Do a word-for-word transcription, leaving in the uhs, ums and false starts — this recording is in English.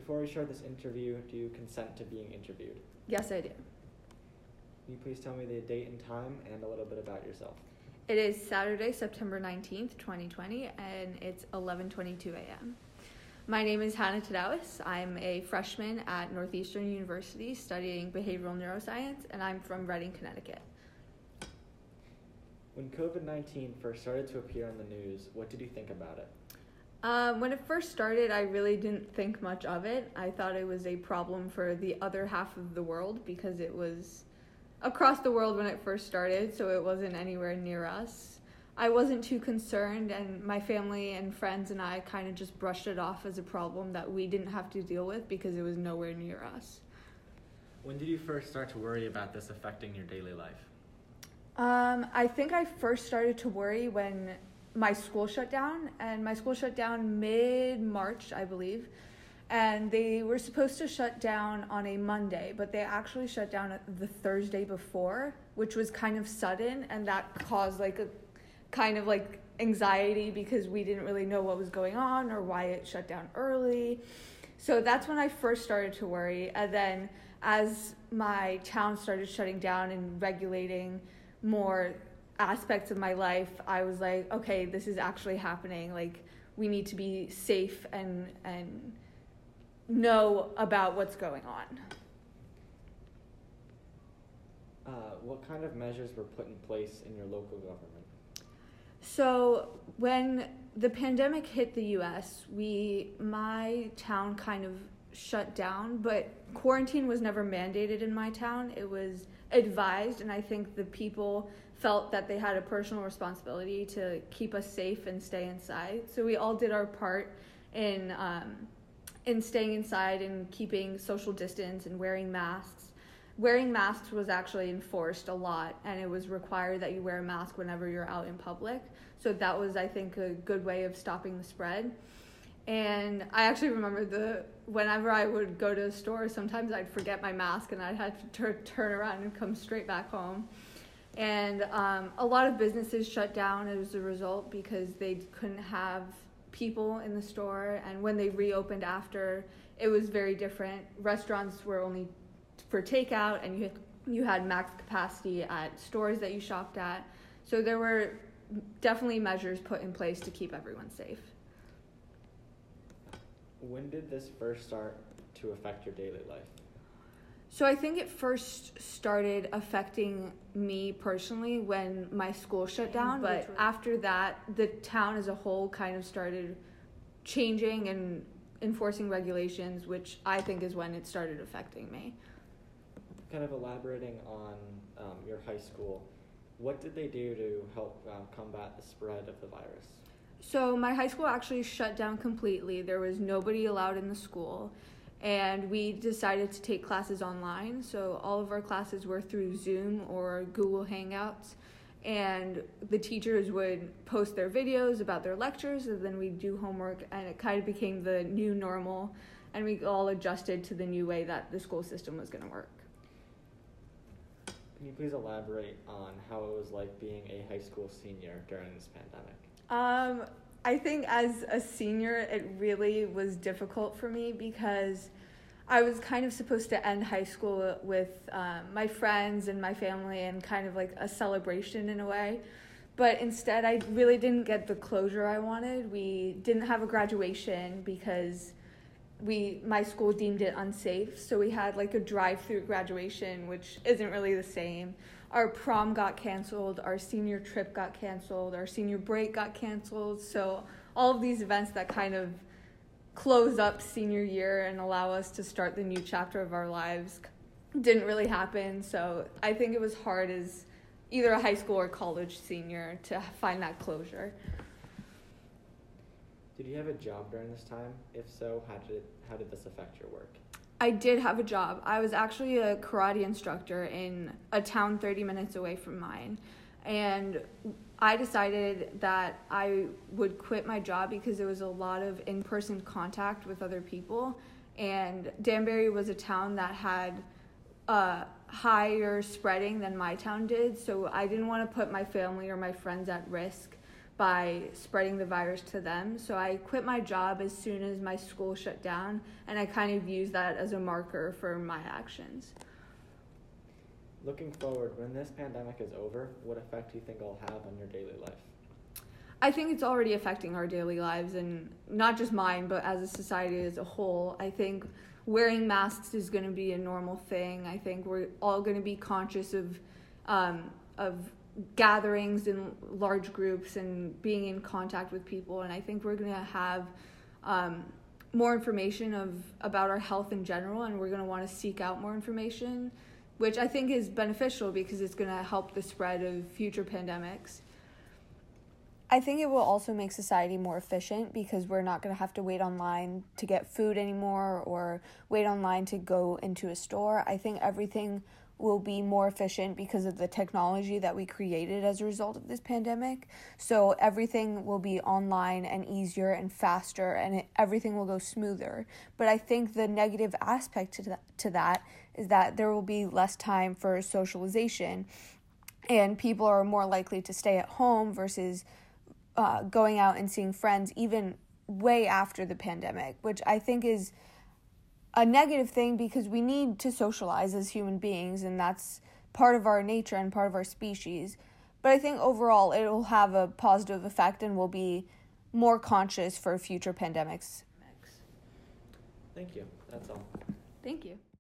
Before we start this interview, do you consent to being interviewed? Yes, I do. Can you please tell me the date and time and a little bit about yourself? It is Saturday, September nineteenth, twenty twenty, and it's eleven twenty-two a.m. My name is Hannah Tadawis. I'm a freshman at Northeastern University studying behavioral neuroscience, and I'm from Reading, Connecticut. When covid nineteen first started to appear on the news, what did you think about it? Um, when it first started, I really didn't think much of it. I thought it was a problem for the other half of the world because it was across the world when it first started, so it wasn't anywhere near us. I wasn't too concerned, and my family and friends and I kind of just brushed it off as a problem that we didn't have to deal with because it was nowhere near us. When did you first start to worry about this affecting your daily life? Um, I think I first started to worry when my school shut down, and my school shut down mid-March, I believe. And they were supposed to shut down on a Monday, but they actually shut down the Thursday before, which was kind of sudden, and that caused like a kind of like anxiety because we didn't really know what was going on or why it shut down early. So that's when I first started to worry. And then as my town started shutting down and regulating more aspects of my life, I was like, okay, this is actually happening. Like, we need to be safe and and know about what's going on. Uh, what kind of measures were put in place in your local government? So when the pandemic hit the U S, we, my town kind of shut down, but quarantine was never mandated in my town. It was advised, and I think the people felt that they had a personal responsibility to keep us safe and stay inside. So we all did our part in um, in staying inside and keeping social distance and wearing masks. Wearing masks was actually enforced a lot, and it was required that you wear a mask whenever you're out in public. So that was, I think, a good way of stopping the spread. And I actually remember the whenever I would go to a store, sometimes I'd forget my mask and I'd have to tur- turn around and come straight back home. And um, a lot of businesses shut down as a result because they couldn't have people in the store. And when they reopened after, it was very different. Restaurants were only for takeout, and you you had max capacity at stores that you shopped at. So there were definitely measures put in place to keep everyone safe. When did this first start to affect your daily life? So I think it first started affecting me personally when my school shut down, but after that, the town as a whole kind of started changing and enforcing regulations, which I think is when it started affecting me. Kind of elaborating on um, your high school, what did they do to help uh, combat the spread of the virus? So my high school actually shut down completely. There was nobody allowed in the school. And we decided to take classes online. So all of our classes were through Zoom or Google Hangouts. And the teachers would post their videos about their lectures, and then we'd do homework, and it kind of became the new normal. And we all adjusted to the new way that the school system was going to work. Can you please elaborate on how it was like being a high school senior during this pandemic? Um, I think as a senior, it really was difficult for me because I was kind of supposed to end high school with um, my friends and my family and kind of like a celebration in a way. But instead, I really didn't get the closure I wanted. We didn't have a graduation because we my school deemed it unsafe. So we had like a drive-through graduation, which isn't really the same. Our prom got canceled, our senior trip got canceled, our senior break got canceled. So all of these events that kind of close up senior year and allow us to start the new chapter of our lives didn't really happen. So I think it was hard as either a high school or college senior to find that closure. Did you have a job during this time? If so, how did it, how did this affect your work? I did have a job. I was actually a karate instructor in a town thirty minutes away from mine. And I decided that I would quit my job because there was a lot of in-person contact with other people. And Danbury was a town that had uh, higher spreading than my town did. So I didn't want to put my family or my friends at risk by spreading the virus to them. So I quit my job as soon as my school shut down, and I kind of use that as a marker for my actions. Looking forward, when this pandemic is over, what effect do you think it'll have on your daily life? I think it's already affecting our daily lives, and not just mine, but as a society as a whole. I think wearing masks is going to be a normal thing. I think we're all going to be conscious of um, of gatherings in large groups and being in contact with people, and I think we're going to have um, more information of about our health in general, and we're going to want to seek out more information, which I think is beneficial because it's going to help the spread of future pandemics. I think it will also make society more efficient because we're not going to have to wait online to get food anymore or wait online to go into a store. I think everything will be more efficient because of the technology that we created as a result of this pandemic. So everything will be online and easier and faster, and it, everything will go smoother. But I think the negative aspect to that, to that is that there will be less time for socialization, and people are more likely to stay at home versus uh, going out and seeing friends even way after the pandemic, which I think is a negative thing because we need to socialize as human beings, and that's part of our nature and part of our species. But I think overall it will have a positive effect and we'll be more conscious for future pandemics. Thank you. That's all. Thank you.